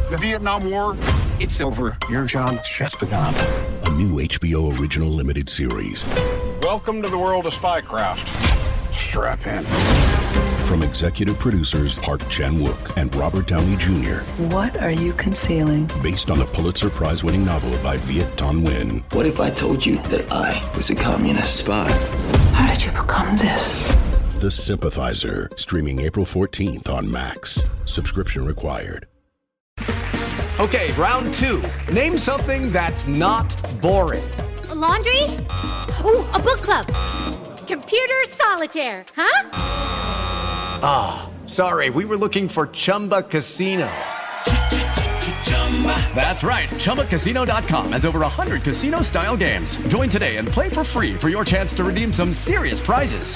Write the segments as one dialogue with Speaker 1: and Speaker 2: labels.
Speaker 1: The Vietnam War, it's over. Your job's just begun.
Speaker 2: A new HBO original limited series.
Speaker 1: Welcome to the world of spycraft. Strap in.
Speaker 2: From executive producers Park Chan-wook and Robert Downey Jr.
Speaker 3: What are you concealing?
Speaker 2: Based on the Pulitzer Prize-winning novel by Viet Thanh Nguyen.
Speaker 4: What if I told you that I was a communist spy?
Speaker 3: How did you become this?
Speaker 2: The Sympathizer, streaming April 14th on Max. Subscription required.
Speaker 5: Okay, round two. Name something that's not boring.
Speaker 6: A laundry? Ooh, a book club. Computer solitaire, huh?
Speaker 5: Ah, oh, sorry, we were looking for Chumba Casino. That's right, ChumbaCasino.com has over 100 casino-style games. Join today and play for free for your chance to redeem some serious prizes.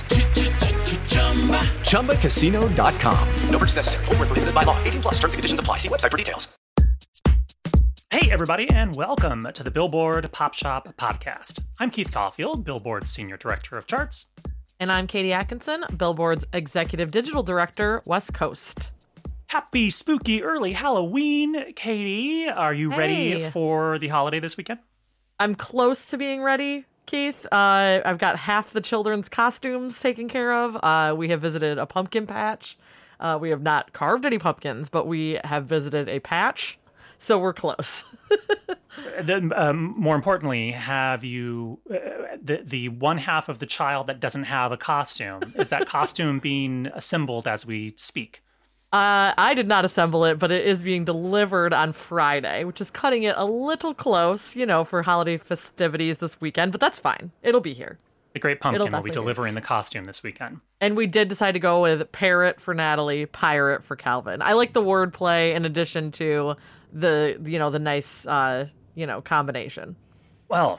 Speaker 5: ChumbaCasino.com. No purchase necessary. Void where prohibited by law. 18+. Terms and conditions apply. See website for details.
Speaker 7: Hey, everybody, and welcome to the Billboard Pop Shop Podcast. I'm Keith Caulfield, Billboard's Senior Director of Charts.
Speaker 8: And I'm Katie Atkinson, Billboard's Executive Digital Director, West Coast.
Speaker 7: Happy spooky early Halloween, Katie. Are you ready for the holiday this weekend?
Speaker 8: I'm close to being ready, Keith. I've got half the children's costumes taken care of. We have visited a pumpkin patch. We have not carved any pumpkins, but we have visited a patch. So we're close.
Speaker 7: More importantly, have you, the one half of the child that doesn't have a costume, is that costume being assembled as we speak?
Speaker 8: I did not assemble it, but it is being delivered on Friday, which is cutting it a little close, for holiday festivities this weekend, but that's fine. It'll be here.
Speaker 7: The Great Pumpkin will be delivering the costume this weekend.
Speaker 8: And we did decide to go with parrot for Natalie, pirate for Calvin. I like the wordplay in addition to the nice, combination.
Speaker 7: Well,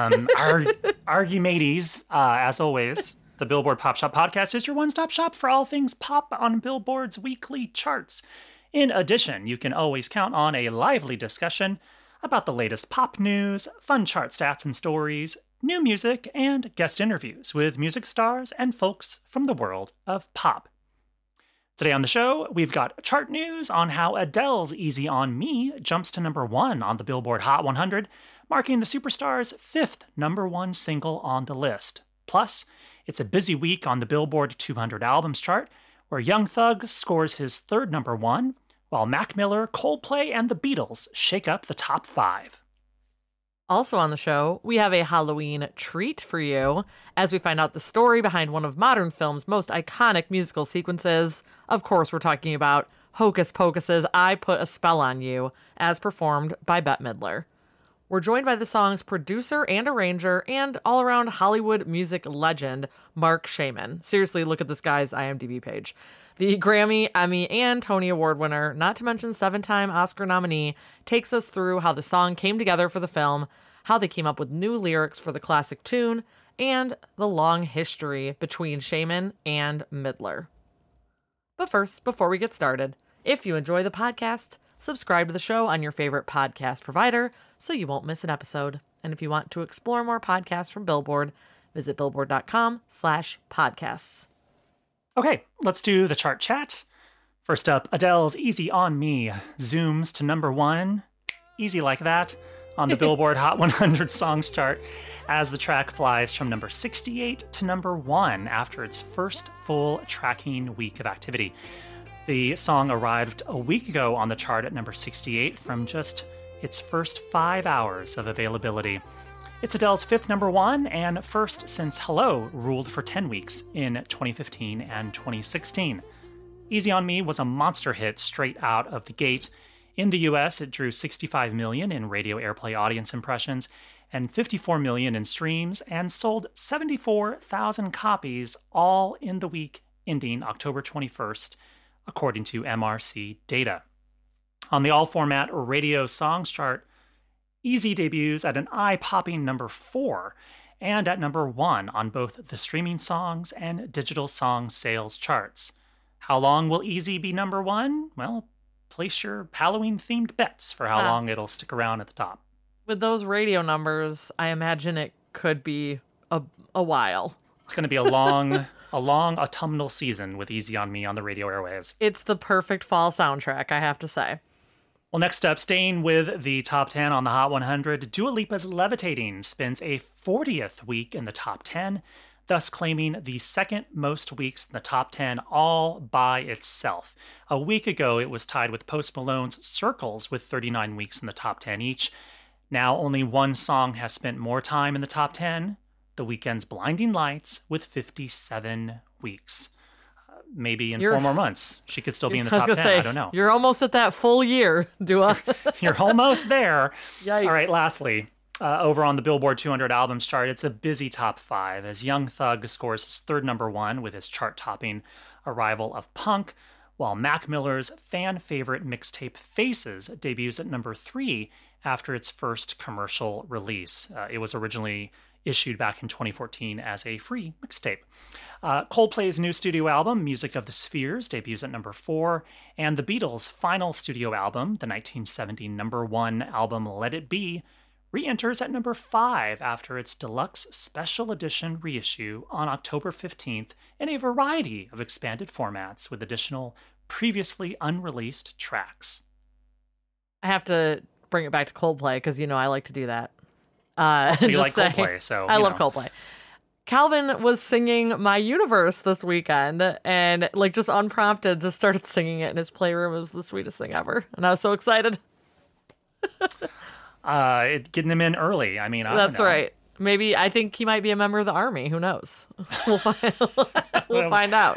Speaker 7: Argy-mateys, as always, the Billboard Pop Shop Podcast is your one-stop shop for all things pop on Billboard's weekly charts. In addition, you can always count on a lively discussion about the latest pop news, fun chart stats and stories, new music, and guest interviews with music stars and folks from the world of pop. Today on the show, we've got chart news on how Adele's Easy on Me jumps to number 1 on the Billboard Hot 100, marking the superstar's 5th number 1 single on the list. Plus, it's a busy week on the Billboard 200 Albums chart, where Young Thug scores his 3rd number 1, while Mac Miller, Coldplay, and the Beatles shake up the top 5.
Speaker 8: Also on the show, we have a Halloween treat for you as we find out the story behind one of modern film's most iconic musical sequences. Of course, we're talking about Hocus Pocus's I Put a Spell on You, as performed by Bette Midler. We're joined by the song's producer and arranger and all-around Hollywood music legend, Marc Shaiman. Seriously, look at this guy's IMDb page. The Grammy, Emmy, and Tony Award winner, not to mention 7-time Oscar nominee, takes us through how the song came together for the film, how they came up with new lyrics for the classic tune, and the long history between Shaiman and Midler. But first, before we get started, if you enjoy the podcast, subscribe to the show on your favorite podcast provider so you won't miss an episode. And if you want to explore more podcasts from Billboard, visit billboard.com/podcasts.
Speaker 7: Okay, let's do the chart chat. First up, Adele's Easy on Me zooms to number 1, easy like that, on the Billboard Hot 100 Songs chart as the track flies from number 68 to number 1 after its first full tracking week of activity. The song arrived a week ago on the chart at number 68 from just its first 5 hours of availability. It's Adele's 5th number 1 and first since Hello ruled for 10 weeks in 2015 and 2016. Easy on Me was a monster hit straight out of the gate. In the US, it drew 65 million in radio airplay audience impressions and 54 million in streams and sold 74,000 copies all in the week ending October 21st, according to MRC data. On the all-format radio songs chart, Easy debuts at an eye-popping number 4 and at number 1 on both the streaming songs and digital song sales charts. How long will Easy be number 1? Well, place your Halloween-themed bets for how long it'll stick around at the top.
Speaker 8: With those radio numbers, I imagine it could be a while.
Speaker 7: It's going to be a long autumnal season with Easy on Me on the radio airwaves.
Speaker 8: It's the perfect fall soundtrack, I have to say.
Speaker 7: Well, next up, staying with the top 10 on the Hot 100, Dua Lipa's Levitating spends a 40th week in the top 10, thus claiming the second most weeks in the top 10 all by itself. A week ago, it was tied with Post Malone's Circles with 39 weeks in the top 10 each. Now, only one song has spent more time in the top 10, The Weeknd's Blinding Lights with 57 weeks. Maybe in 4 more months, she could still be in the top 10. I don't know.
Speaker 8: You're almost at that full year, Dua.
Speaker 7: You're almost there.
Speaker 8: Yikes.
Speaker 7: All right, lastly, over on the Billboard 200 albums chart, it's a busy top 5 as Young Thug scores his third #1 with his chart-topping Arrival of Punk, while Mac Miller's fan-favorite mixtape Faces debuts at #3 after its first commercial release. It was originally issued back in 2014 as a free mixtape. Coldplay's new studio album, Music of the Spheres, debuts at #4, and the Beatles' final studio album, the 1970 #1 album Let It Be, re-enters at #5 after its deluxe special edition reissue on October 15th in a variety of expanded formats with additional previously unreleased tracks.
Speaker 8: I have to bring it back to Coldplay because, I like to do that.
Speaker 7: So you like Coldplay, so
Speaker 8: I love Coldplay. Calvin was singing My Universe this weekend and just unprompted just started singing it in his playroom. It was the sweetest thing ever. And I was so excited.
Speaker 7: Getting him in early. I mean,
Speaker 8: That's right. Maybe I think he might be a member of the Army. Who knows? We'll find out.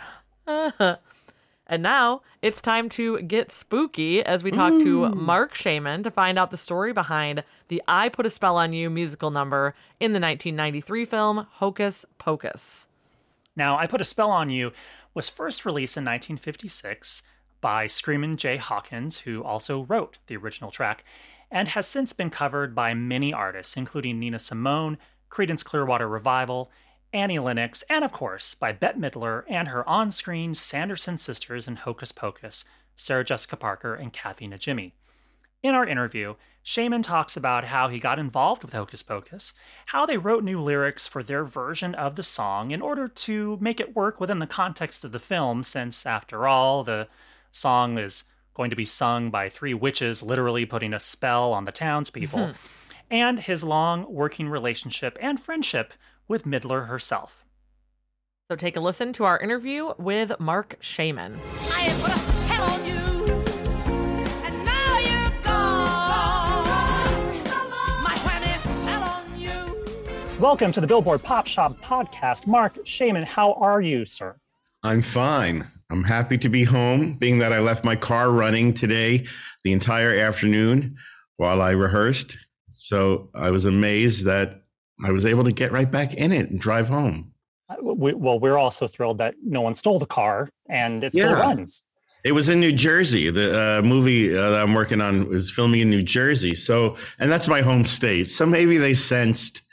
Speaker 8: And now it's time to get spooky as we talk to Marc Shaiman to find out the story behind the I Put a Spell on You musical number in the 1993 film Hocus Pocus.
Speaker 7: Now, I Put a Spell on You was first released in 1956 by Screamin' Jay Hawkins, who also wrote the original track, and has since been covered by many artists, including Nina Simone, Creedence Clearwater Revival, Annie Lennox, and of course by Bette Midler and her on-screen Sanderson sisters in Hocus Pocus, Sarah Jessica Parker and Kathy Najimy. In our interview, Shaiman talks about how he got involved with Hocus Pocus, how they wrote new lyrics for their version of the song in order to make it work within the context of the film, since after all, the song is going to be sung by 3 witches literally putting a spell on the townspeople, and his long working relationship and friendship with Midler herself.
Speaker 8: So take a listen to our interview with Marc Shaiman.
Speaker 6: I put a spell on you, and now you're gone. My honey fell on you.
Speaker 7: Welcome to the Billboard Pop Shop podcast. Marc Shaiman, how are you, sir?
Speaker 9: I'm fine. I'm happy to be home, being that I left my car running today the entire afternoon while I rehearsed. So I was amazed that I was able to get right back in it and drive home.
Speaker 7: We're also thrilled that no one stole the car and it still runs.
Speaker 9: It was in New Jersey. The movie that I'm working on was filming in New Jersey. So, and that's my home state. So maybe they sensed,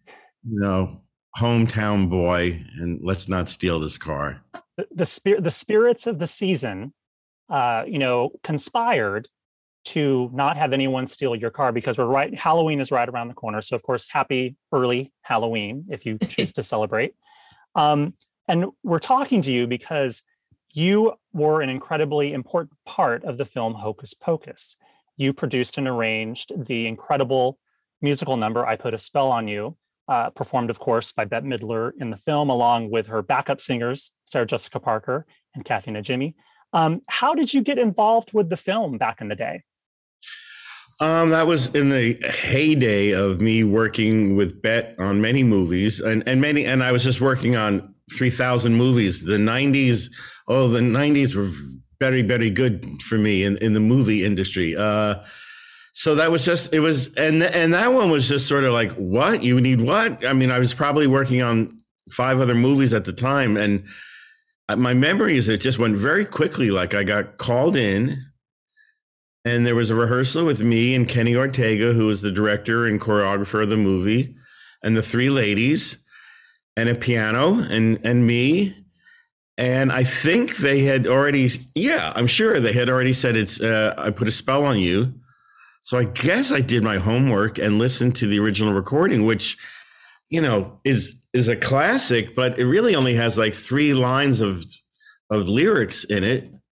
Speaker 9: hometown boy, and let's not steal this car.
Speaker 7: The spirits of the season, conspired to not have anyone steal your car because Halloween is right around the corner. So of course, happy early Halloween if you choose to celebrate. And we're talking to you because you were an incredibly important part of the film Hocus Pocus. You produced and arranged the incredible musical number I Put a Spell on You, performed of course by Bette Midler in the film, along with her backup singers, Sarah Jessica Parker and Kathy Najimy. How did you get involved with the film back in the day?
Speaker 9: That was in the heyday of me working with Bette on many movies and I was just working on 3,000 movies. The 90s were very, very good for me in the movie industry. So that was just, and that one was just sort of like, what? You need what? I mean, I was probably working on 5 other movies at the time. And my memory is it just went very quickly. Like I got called in, and there was a rehearsal with me and Kenny Ortega, who was the director and choreographer of the movie, and the 3 ladies, and a piano, and me. And I think they had already, I'm sure they had already said I Put a Spell on You. So I guess I did my homework and listened to the original recording, which, is a classic, but it really only has like 3 lines of lyrics in it.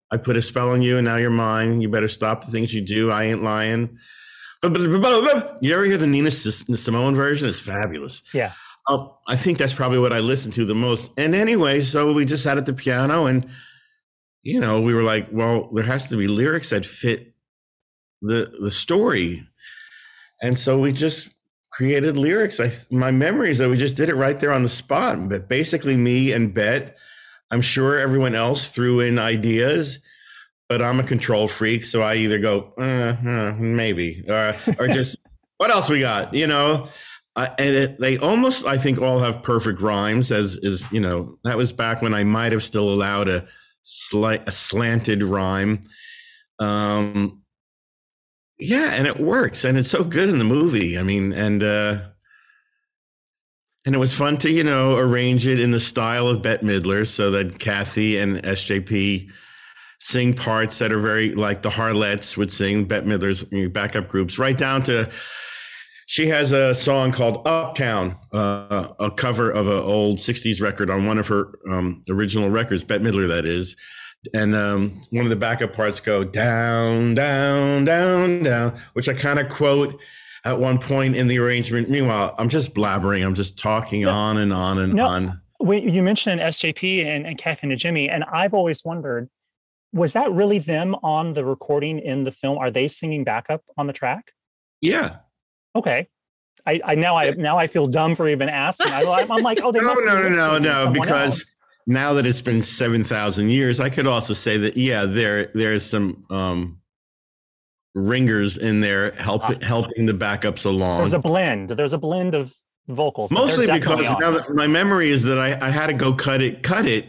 Speaker 9: I put a spell on you and now you're mine. You better stop the things you do. I ain't lying. You ever hear the Nina Simone version? It's fabulous.
Speaker 7: Yeah.
Speaker 9: I think that's probably what I listen to the most. And anyway, so we just sat at the piano and, we were like, well, there has to be lyrics that fit the story. And so we just created lyrics. My memory is that we just did it right there on the spot. But basically me and Bet, I'm sure everyone else threw in ideas, but I'm a control freak. So I either go, maybe, or just, what else we got? They almost, I think, all have perfect rhymes that was back when I might have still allowed a slanted rhyme. And it works, and it's so good in the movie. I mean, and it was fun to, arrange it in the style of Bette Midler so that Kathy and SJP sing parts that are very like the Harlettes would sing, Bette Midler's backup groups, right down to, she has a song called Uptown, a cover of an old 60s record on one of her original records, Bette Midler, that is. And one of the backup parts go down, down, down, down, which I kind of quote at one point in the arrangement. Meanwhile, I'm just blabbering. I'm just talking on and on and on.
Speaker 7: You mentioned SJP and Kathy and Jimmy, and I've always wondered, was that really them on the recording in the film? Are they singing backup on the track?
Speaker 9: Yeah.
Speaker 7: Okay. Now I feel dumb for even asking. I'm like, oh, they must
Speaker 9: no, because now that it's been 7,000 years, I could also say that, there's some ringers in there helping the backups along.
Speaker 7: There's a blend of vocals.
Speaker 9: Mostly because now that my memory is that I had to go cut it.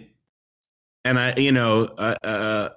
Speaker 9: And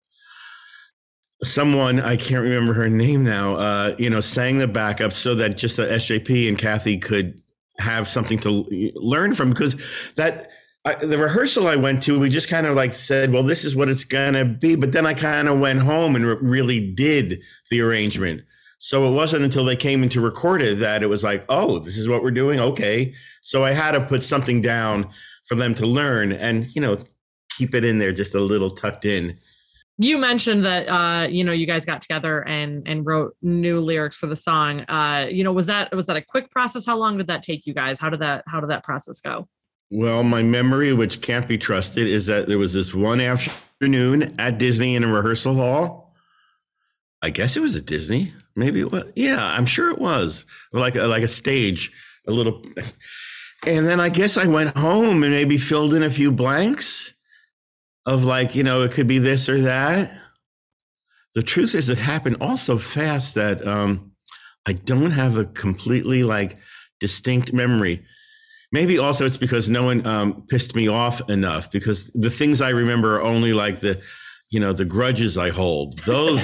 Speaker 9: someone, I can't remember her name now, sang the backup so that just the SJP and Kathy could have something to learn from, because the rehearsal I went to, we just kind of said, well, this is what it's going to be. But then I kind of went home and really did the arrangement. So it wasn't until they came in to record it that it was like, oh, this is what we're doing. Okay. So I had to put something down for them to learn and, keep it in there just a little tucked in.
Speaker 8: You mentioned that, you guys got together and wrote new lyrics for the song. Was that a quick process? How long did that take you guys? How did that process go?
Speaker 9: Well, my memory, which can't be trusted, is that there was this one afternoon at Disney in a rehearsal hall. I guess it was at Disney. Maybe it was. Yeah, I'm sure it was like a stage, a little. And then I guess I went home and maybe filled in a few blanks of it could be this or that. The truth is it happened all so fast that I don't have a completely distinct memory. Maybe also it's because no one pissed me off enough, because the things I remember are only the grudges I hold. Those,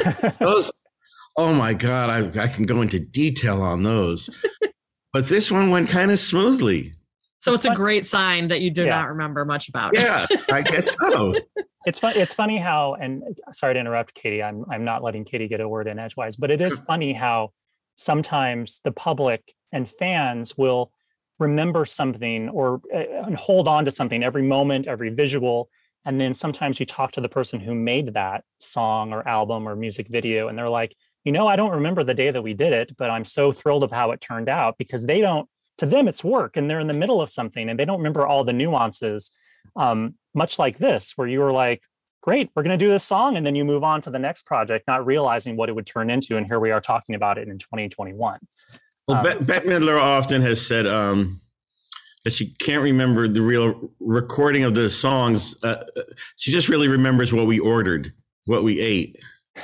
Speaker 9: oh my God, I can go into detail on those. But this one went kind of smoothly.
Speaker 8: So it's a great sign that you do not remember much about it.
Speaker 9: Yeah, I guess so.
Speaker 7: It's funny how, and sorry to interrupt, Katie. I'm not letting Katie get a word in edgewise, but it is funny how sometimes the public and fans will remember something or hold on to something, every moment, every visual. And then sometimes you talk to the person who made that song or album or music video, and they're like, I don't remember the day that we did it, but I'm so thrilled of how it turned out, because to them, it's work and they're in the middle of something and they don't remember all the nuances. Much like this, where you were like, great, we're going to do this song. And then you move on to the next project, not realizing what it would turn into. And here we are talking about it in 2021.
Speaker 9: Well, Bette Midler often has said that she can't remember the real recording of the songs. She just really remembers what we ordered, what we ate.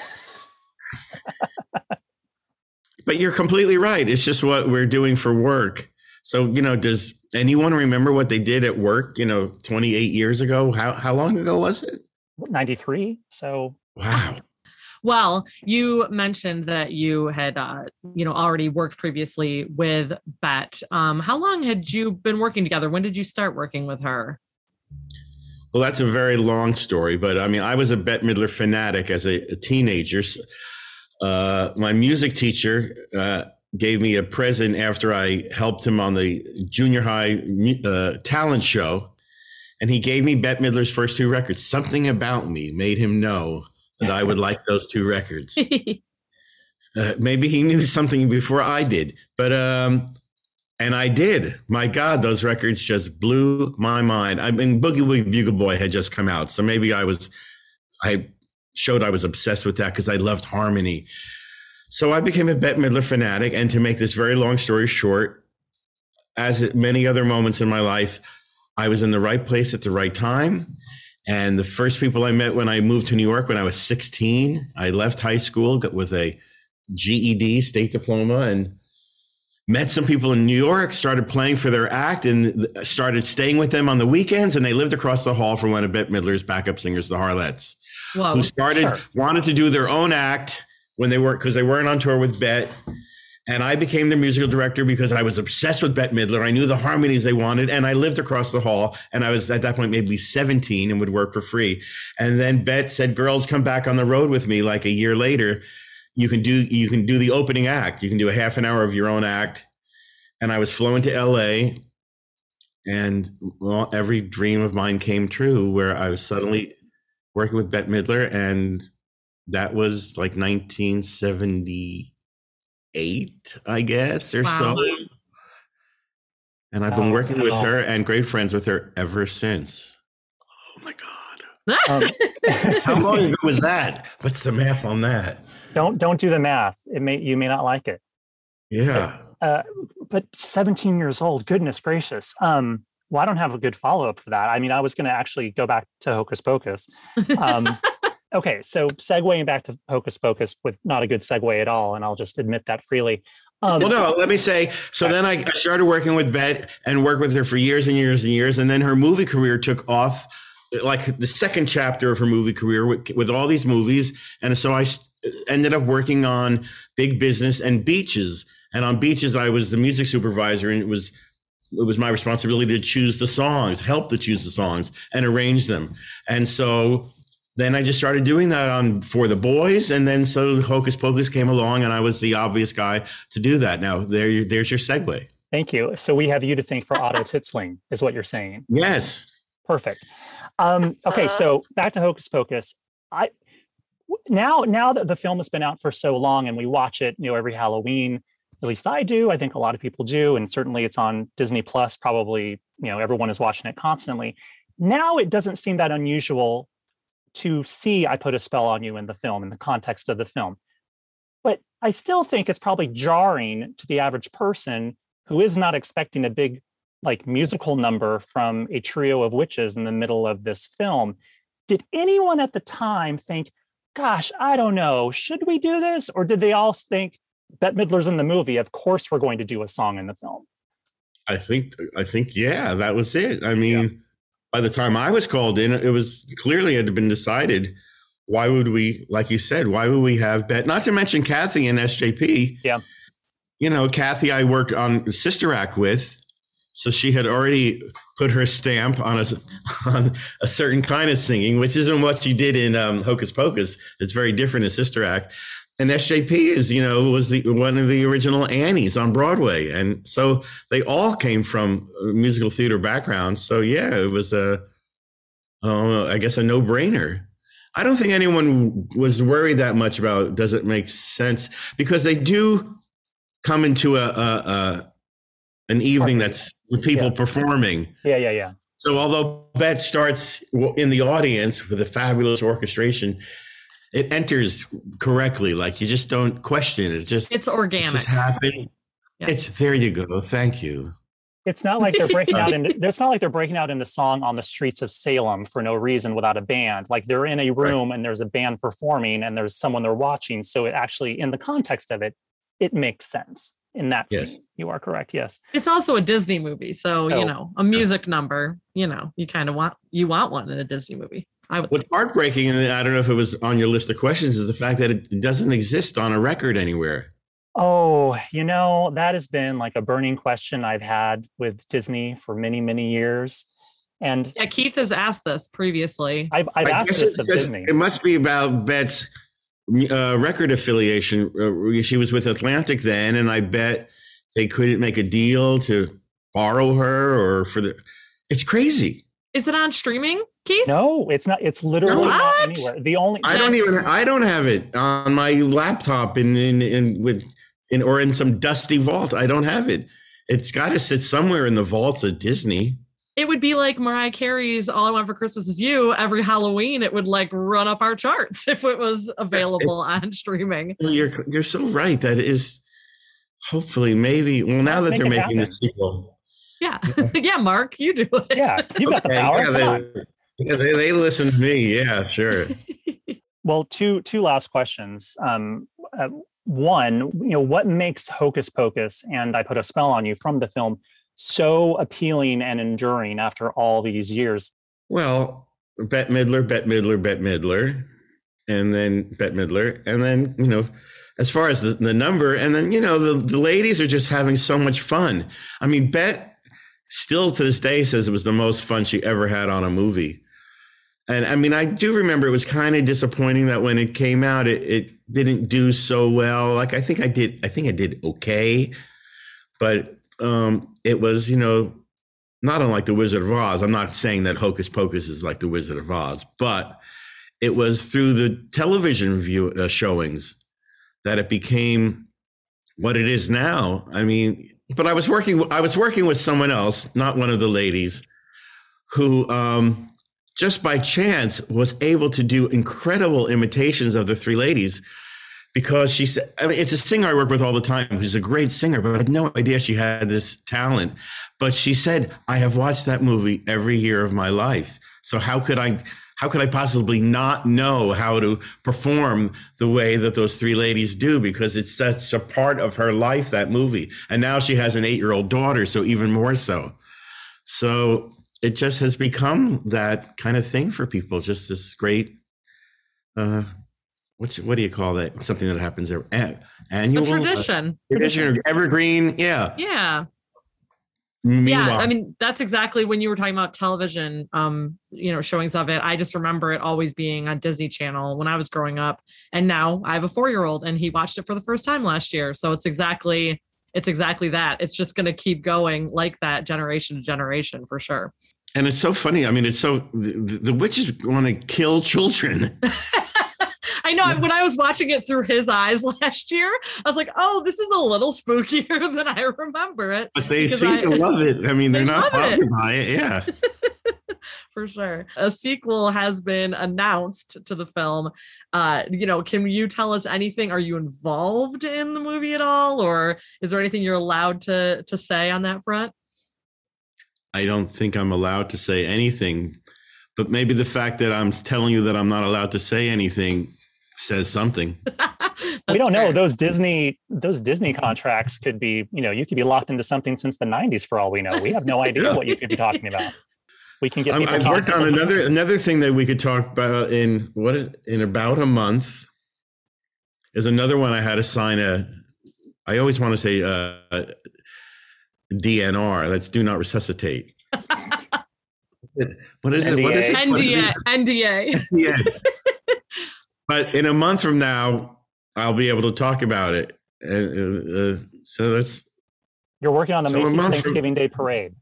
Speaker 9: But you're completely right. It's just what we're doing for work. So, does anyone remember what they did at work, 28 years ago? How long ago was it?
Speaker 7: 93. So.
Speaker 9: Wow.
Speaker 8: Well, you mentioned that you had, already worked previously with Bette. How long had you been working together? When did you start working with her?
Speaker 9: Well, that's a very long story, but I was a Bette Midler fanatic as a teenager. My music teacher gave me a present after I helped him on the junior high talent show. And he gave me Bette Midler's first 2 records. Something about me made him know that I would like those 2 records. Maybe he knew something before I did, but and I did. My God, those records just blew my mind. I mean, Boogie Woogie Bugle Boy had just come out, so maybe I showed I was obsessed with that because I loved harmony. So I became a Bette Midler fanatic, and to make this very long story short, as at many other moments in my life, I was in the right place at the right time. And the first people I met when I moved to New York when I was 16, I left high school with a GED, state diploma, and met some people in New York, started playing for their act, and started staying with them on the weekends. And they lived across the hall from one of Bette Midler's backup singers, the Harlettes, who wanted to do their own act when they weren't, because they weren't on tour with Bette. And I became their musical director because I was obsessed with Bette Midler. I knew the harmonies they wanted, and I lived across the hall. And I was at that point maybe 17 and would work for free. And then Bette said, "Girls, come back on the road with me." Like a year later, you can do the opening act. You can do a half an hour of your own act. And I was flown to LA, and every dream of mine came true, where I was suddenly working with Bette Midler, and that was like 1978, I guess, or so. And I've been working with her and great friends with her ever since. Oh my God. How long ago was that? What's the math on that?
Speaker 7: Don't do the math. You may not like it.
Speaker 9: Yeah.
Speaker 7: But 17 years old, goodness gracious. Well, I don't have a good follow-up for that. I mean, I was going to actually go back to Hocus Pocus. Okay, so segueing back to Hocus Pocus with not a good segue at all, and I'll just admit that freely.
Speaker 9: Well, no, let me say, so then I started working with Bette and worked with her for years and years and years, and then her movie career took off, like the second chapter of her movie career with all these movies. And so I ended up working on Big Business and Beaches. And on Beaches, I was the music supervisor, and it was my responsibility to choose the songs, help to choose the songs and arrange them. And so then I just started doing that for the boys. And then so Hocus Pocus came along, and I was the obvious guy to do that. Now, there's your segue. Thank you. So we have you to thank for Otto Titzling, is what you're saying. Yes. Perfect. Okay, so back to Hocus Pocus. Now that the film has been out for so long and we watch it, every Halloween, at least I do. I think a lot of people do, and certainly it's on Disney Plus. Probably, everyone is watching it constantly. Now it doesn't seem that unusual to see "I Put a Spell on You" in the film, in the context of the film. But I still think it's probably jarring to the average person who is not expecting a big, musical number from a trio of witches in the middle of this film. Did anyone at the time think, "Gosh, I don't know, should we do this?" Or did they all think, Bette Midler's in the movie, of course we're going to do a song in the film? I think, yeah, that was it. I mean, by the time I was called in, it was clearly had been decided. Why would we, like you said, why would we have Bette? Not to mention Kathy and SJP. Yeah. Kathy I worked on Sister Act with, so she had already put her stamp on a certain kind of singing, which isn't what she did in Hocus Pocus. It's very different in Sister Act. And SJP is, was one of the original Annies on Broadway. And so they all came from musical theater backgrounds. So, yeah, it was I guess a no-brainer. I don't think anyone was worried that much about, does it make sense? Because they do come into an evening that's with people performing. Yeah. So although Bette starts in the audience with a fabulous orchestration, it enters correctly. You just don't question it. It's organic. It just happens. Yeah. There you go. Thank you. It's not like they're breaking out into song on the streets of Salem for no reason without a band. They're in a room and there's a band performing and there's someone they're watching. So it actually, in the context of it, it makes sense in that scene. You are correct. Yes.
Speaker 8: It's also a Disney movie. So, a music number, you kind of want one in a Disney movie. What's heartbreaking, and I don't know if it was on your list of questions, is the fact that it doesn't exist on a record anywhere. Oh, that has been a burning question I've had with Disney for many, many years. And yeah, Keith has asked this previously. I've asked this of Disney. It must be about Bette's record affiliation. She was with Atlantic then, and I bet they couldn't make a deal to borrow her it's crazy. Is it on streaming, Keith?
Speaker 7: No, it's not. It's literally not
Speaker 8: What?
Speaker 7: anywhere. The only
Speaker 9: I don't have it on my laptop or in some dusty vault. I don't have it. It's got to sit somewhere in the vaults of Disney.
Speaker 8: It would be like Mariah Carey's All I Want for Christmas Is You. Every Halloween, it would like run up our charts if it was available on streaming.
Speaker 9: You're so right. That is hopefully maybe. Well, now that they're making the sequel.
Speaker 8: Yeah. Yeah, Mark, you do it.
Speaker 7: Yeah, you've got the power.
Speaker 9: They listen to me. Yeah, sure.
Speaker 7: Well, two last questions. One, what makes Hocus Pocus and I Put a Spell on You from the film so appealing and enduring after all these years?
Speaker 9: Well, Bette Midler, and then Bette Midler, and then, as far as the number, and then, the ladies are just having so much fun. I mean, Bette still to this day says it was the most fun she ever had on a movie. And I mean, I do remember it was kind of disappointing that when it came out, it didn't do so well. Like, I think I did okay, but it was, not unlike The Wizard of Oz. I'm not saying that Hocus Pocus is like The Wizard of Oz, but it was through the television showings that it became what it is now. I mean, but I was working with someone else, not one of the ladies, who just by chance was able to do incredible imitations of the three ladies, because she said, I mean, it's a singer I work with all the time who's a great singer, but I had no idea she had this talent. But she said, I have watched that movie every year of my life. So how could I possibly not know how to perform the way that those three ladies do? Because it's such a part of her life, that movie. And now she has an 8-year-old daughter, so even more so. So it just has become that kind of thing for people, just this great, what do you call that? Something that happens there. Annual?
Speaker 8: A tradition.
Speaker 9: Evergreen, yeah.
Speaker 8: Yeah.
Speaker 9: Meanwhile,
Speaker 8: yeah, I mean, that's exactly when you were talking about television, showings of it. I just remember it always being on Disney Channel when I was growing up. And now I have a 4-year-old and he watched it for the first time last year. So it's exactly that. It's just going to keep going like that, generation to generation, for sure.
Speaker 9: And it's so funny. I mean, it's so the witches want to kill children.
Speaker 8: I know. When I was watching it through his eyes last year, I was like, oh, this is a little spookier than I remember it.
Speaker 9: But they seem to love it. I mean, they're not bothered by it. Yeah.
Speaker 8: For sure. A sequel has been announced to the film. Can you tell us anything? Are you involved in the movie at all? Or is there anything you're allowed to say on that front?
Speaker 9: I don't think I'm allowed to say anything, but maybe the fact that I'm telling you that I'm not allowed to say anything says something.
Speaker 7: We don't know. Those Disney contracts could be, you could be locked into something since the 90s for all we know. We have no idea what you could be talking about. We can get people.
Speaker 9: I've worked on another thing that we could talk about in about a month. Is another one I had to sign I always want to say DNR. That's Do Not Resuscitate. What is
Speaker 7: NDA.
Speaker 9: it? What is it?
Speaker 8: NDA.
Speaker 9: Yeah. But in a month from now, I'll be able to talk about it. So that's.
Speaker 7: You're working on the Macy's Thanksgiving Day Parade.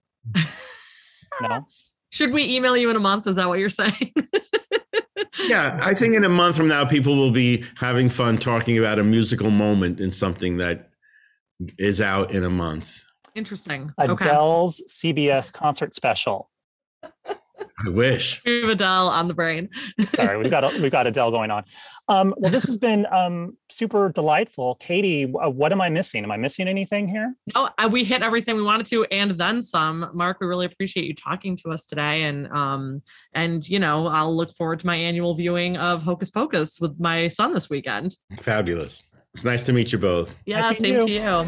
Speaker 7: No?
Speaker 8: Should we email you in a month? Is that what you're saying?
Speaker 9: Yeah, I think in a month from now, people will be having fun talking about a musical moment in something that is out in a month.
Speaker 8: Interesting.
Speaker 7: Adele's CBS concert special.
Speaker 9: I wish.
Speaker 8: We have Adele on the brain.
Speaker 7: Sorry, we've got Adele going on. Well, this has been super delightful. Katie, what am I missing? Am I missing anything here?
Speaker 8: No, we hit everything we wanted to and then some. Mark, we really appreciate you talking to us today. And I'll look forward to my annual viewing of Hocus Pocus with my son this weekend.
Speaker 9: Fabulous. It's nice to meet you both.
Speaker 8: Yeah,
Speaker 7: nice
Speaker 8: same to you.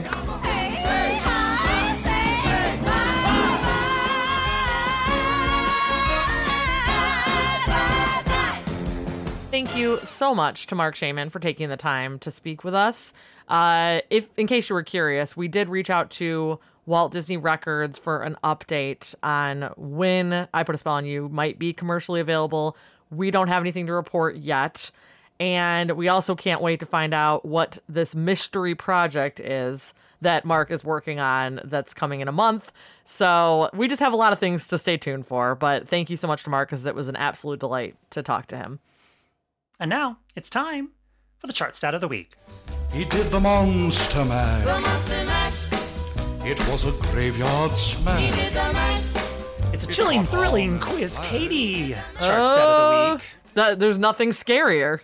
Speaker 8: Thank you so much to Marc Shaiman for taking the time to speak with us. In case you were curious, we did reach out to Walt Disney Records for an update on when I Put a Spell on You might be commercially available. We don't have anything to report yet. And we also can't wait to find out what this mystery project is that Mark is working on that's coming in a month. So we just have a lot of things to stay tuned for. But thank you so much to Mark, because it was an absolute delight to talk to him.
Speaker 7: And now it's time for the chart stat of the week.
Speaker 10: He did the Monster Mash.
Speaker 6: The Monster Mash.
Speaker 10: It was a graveyard smash.
Speaker 6: He did the mash.
Speaker 7: It's a chilling, thrilling Quiz Katie chart stat of the week.
Speaker 8: There's nothing scarier.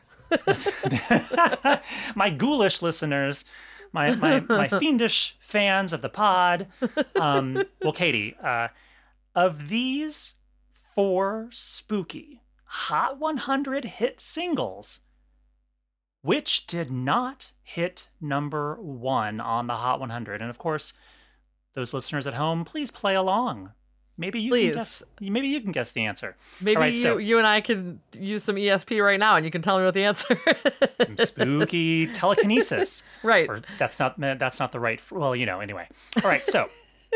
Speaker 7: My ghoulish listeners, my fiendish fans of the pod. Well, Katie, of these 4 spooky Hot 100 hit singles, which did not hit number 1 on the Hot 100? And of course, those listeners at home, please play along. Maybe you can guess. Maybe you can guess the answer.
Speaker 8: Maybe
Speaker 7: right,
Speaker 8: you and I can use some ESP right now, and you can tell me what the answer is.
Speaker 7: Some spooky telekinesis.
Speaker 8: Right.
Speaker 7: Or that's not the right. Well, anyway. All right. So,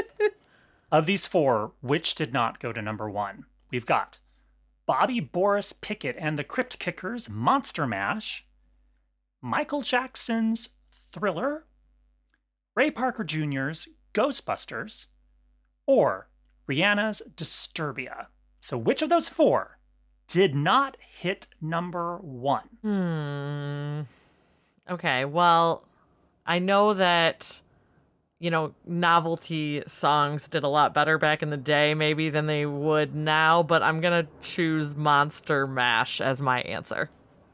Speaker 7: of these 4, which did not go to number 1? We've got Bobby Boris Pickett and the Crypt Kickers' Monster Mash, Michael Jackson's Thriller, Ray Parker Jr.'s Ghostbusters, or Rihanna's Disturbia. So which of those 4 did not hit number 1?
Speaker 8: Okay, well, I know that, novelty songs did a lot better back in the day, maybe, than they would now, but I'm going to choose Monster Mash as my answer.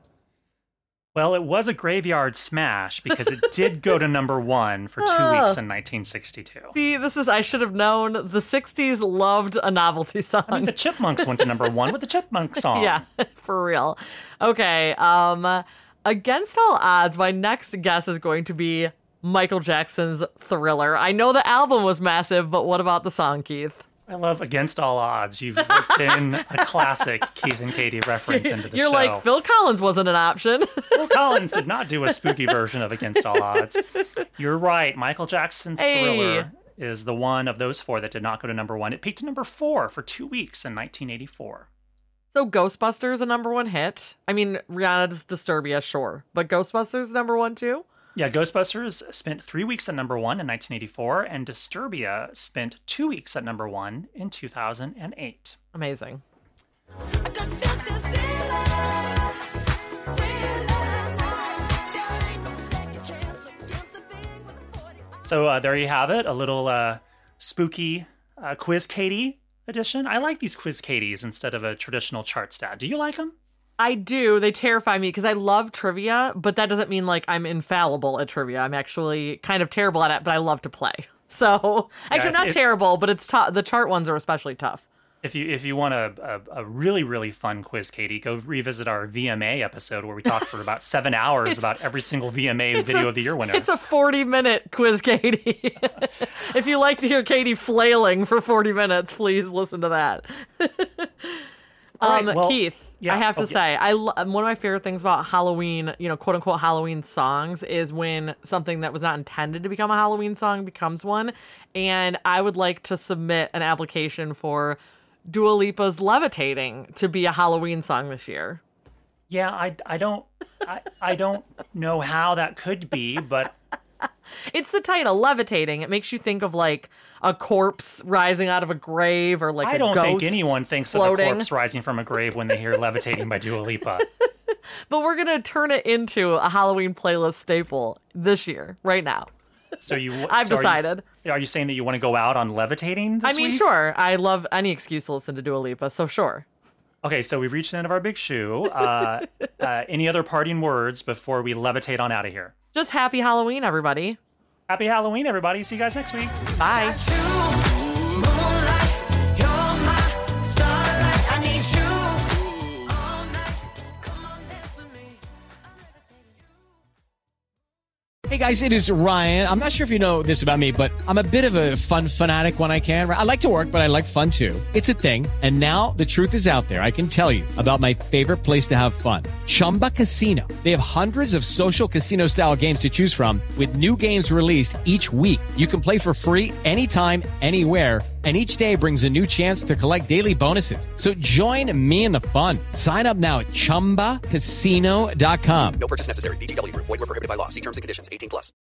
Speaker 7: Well, it was a graveyard smash because it did go to number 1 for 2 weeks in 1962.
Speaker 8: See, I should have known. The 60s loved a novelty song.
Speaker 7: I mean, the Chipmunks went to number 1 with the Chipmunk song.
Speaker 8: Yeah, for real. Okay, against all odds, my next guess is going to be Michael Jackson's Thriller. I know the album was massive, but what about the song, Keith?
Speaker 7: I love Against All Odds. You've worked in a classic Keith and Katie reference into the show.
Speaker 8: You're like, Phil Collins wasn't an option.
Speaker 7: Phil Collins did not do a spooky version of Against All Odds. You're right. Michael Jackson's Thriller is the one of those 4 that did not go to number 1. It peaked to number 4 for 2 weeks in 1984.
Speaker 8: So Ghostbusters a number 1 hit? I mean, Rihanna's Disturbia, sure. But Ghostbusters number 1 too?
Speaker 7: Yeah, Ghostbusters spent 3 weeks at number 1 in 1984, and Disturbia spent 2 weeks at number 1 in 2008.
Speaker 8: Amazing.
Speaker 7: So there you have it, a little spooky Quiz Katie edition. I like these Quiz Katies instead of a traditional chart stat. Do you like them?
Speaker 8: I do. They terrify me because I love trivia, but that doesn't mean like I'm infallible at trivia. I'm actually kind of terrible at it, but I love to play. So actually, not terrible, but it's tough. The chart ones are especially tough.
Speaker 7: If you want a really, really fun quiz, Katie, go revisit our VMA episode where we talked for about 7 hours about every single VMA Video of the Year winner.
Speaker 8: It's a 40-minute quiz, Katie. If you like to hear Katie flailing for 40 minutes, please listen to that.
Speaker 7: All right, well,
Speaker 8: Keith,
Speaker 7: yeah,
Speaker 8: I have to say, one of my favorite things about Halloween, quote unquote Halloween songs, is when something that was not intended to become a Halloween song becomes one. And I would like to submit an application for Dua Lipa's Levitating to be a Halloween song this year.
Speaker 7: Yeah, I don't know how that could be, but
Speaker 8: it's the title, Levitating. It makes you think of like a corpse rising out of a grave, or like
Speaker 7: I don't think
Speaker 8: anyone
Speaker 7: thinks of a corpse rising from a grave when they hear Levitating by Dua Lipa.
Speaker 8: But we're gonna turn it into a Halloween playlist staple this year, right now.
Speaker 7: So
Speaker 8: I've decided.
Speaker 7: Are you saying that you want to go out on Levitating this week?
Speaker 8: Sure. I love any excuse to listen to Dua Lipa, so sure.
Speaker 7: Okay, so we've reached the end of our big shoe. Any other parting words before we levitate on out of here?
Speaker 8: Just happy Halloween, everybody.
Speaker 7: Happy Halloween, everybody. See you guys next week.
Speaker 8: Bye.
Speaker 11: Hey guys, it is Ryan. I'm not sure if you know this about me, but I'm a bit of a fun fanatic when I can. I like to work, but I like fun too. It's a thing. And now the truth is out there. I can tell you about my favorite place to have fun. Chumba Casino. They have hundreds of social casino style games to choose from with new games released each week. You can play for free anytime, anywhere, And each day brings a new chance to collect daily bonuses. So join me in the fun. Sign up now at ChumbaCasino.com.
Speaker 12: No purchase necessary. VGW Group. Void where prohibited by law. See terms and conditions. 18+.